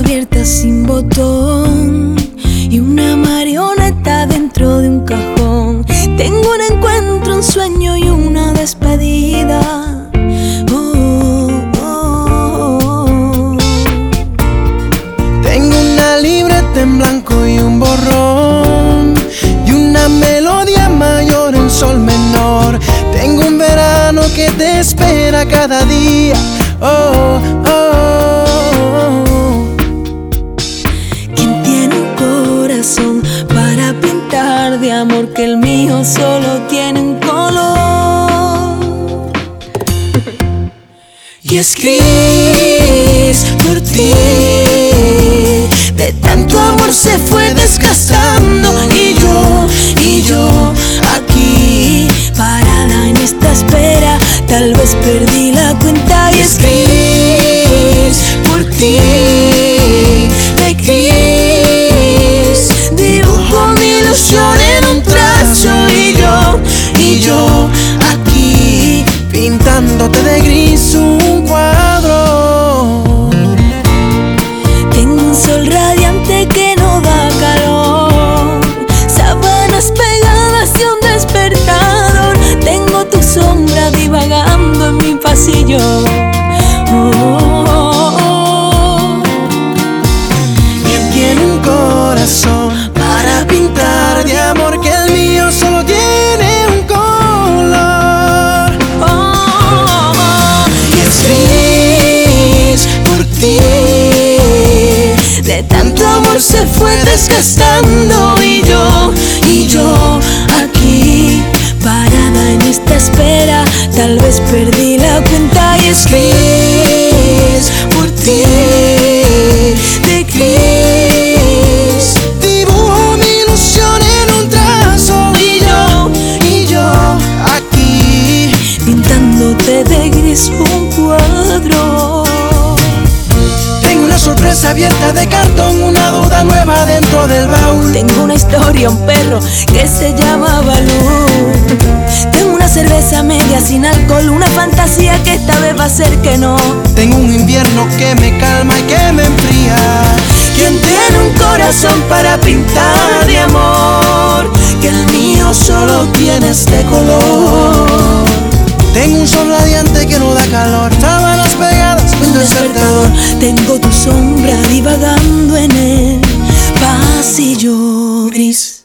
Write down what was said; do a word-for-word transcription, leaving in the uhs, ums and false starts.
abierta sin botón y una marioneta dentro de un cajón. Tengo un encuentro, un sueño y una despedida. Oh, oh, oh. Tengo una libreta en blanco y un borrón y una melodía mayor en sol menor. Tengo un verano que te espera cada día. Oh, oh, oh. ¿Quién tiene un corazón para pintar de amor que el mío solo tiene un color? Y escribes por ti. De tanto amor se fue desgastando. Y yo, y yo aquí Parada en esta espera, tal vez perdí la cuenta. Y escribes por ti. Te escribes, dibujo mi ilusión en un trazo. Y yo, y yo aquí pintándote de gris un cuadro. tengo un sol radiante que no da calor, sábanas pegadas y un despertador. Tengo tu sombra divagando en mi pasillo. Oh, oh, oh. ¿Quién tiene un corazón para pintar de amor que el mío solo tiene un color? Oh, oh, oh. Y escribes por ti. De tanto amor se fue desgastando. Y yo, y yo aquí Parada en esta espera, tal vez perdí la cuenta. Y escribes por ti. Te escribes, dibujo mi ilusión en un trazo. Y yo, y yo aquí pintándote de gris un cuadro. tengo una sorpresa abierta de cartón, una duda nueva dentro del baúl. Tengo una historia, un perro que se llama Balú. Tengo una cerveza media sin alcohol, una fantasía que esta vez va a ser que no. Tengo un invierno que me calma y que me enfría. ¿Quién tiene un corazón para pintar de amor que el mío solo tiene este color? Tengo un sol radiante que no da calor, sábanas pegadas, un despertador. Tengo tu sombra divagando en el pasillo gris.